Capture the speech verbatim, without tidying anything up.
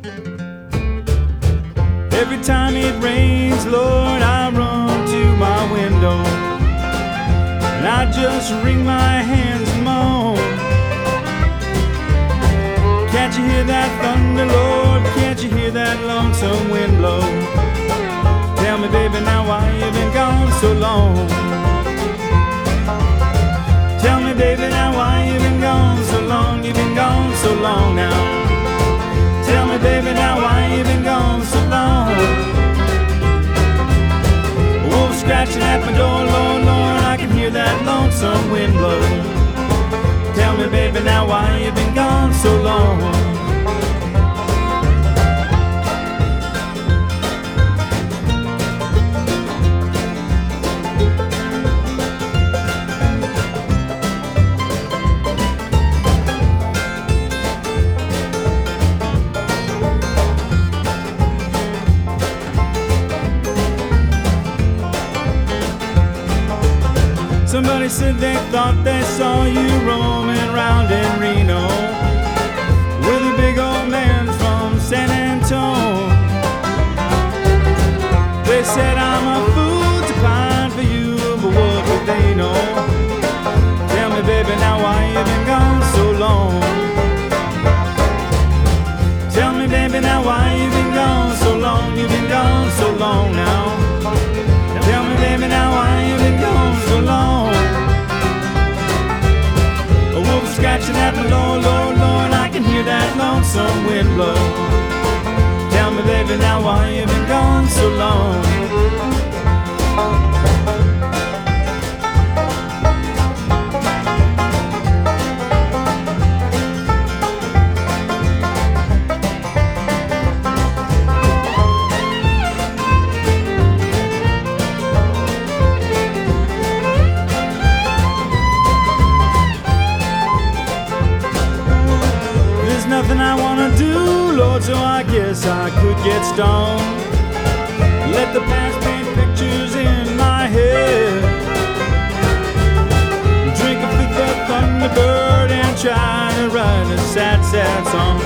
Every time it rains, Lord, I run to my window and I just wring my hands and moan. Can't you hear that thunder, Lord? Can't you hear that lonesome wind blow? Tell me, baby, now why you been gone so long? Tell me, baby, now why you been gone so long? You been gone so long now. Tell me, baby, now why you been gone so long? A wolf scratching at my door, Lord, Lord, I can hear that lonesome wind blow. Tell me, baby, now why you been gone so long? Somebody said they thought they saw you roaming round in Reno with a big old man from San Antone. They said I'm a fool to pine for you, but what would they know? Tell me, baby, now why you been gone so long? Tell me, baby, now why you been gone so long? You been gone so long now. Tell me, baby, now why you been gone so long? A wolf scratching at my door, Lord, Lord, I can hear that lonesome wind blow. Tell me, baby, now why you been gone so long? Nothing I wanna do, Lord, so I guess I could get stoned. Let the past paint pictures in my head. Drink a fifth of Thunderbird and try to write a sad, sad song.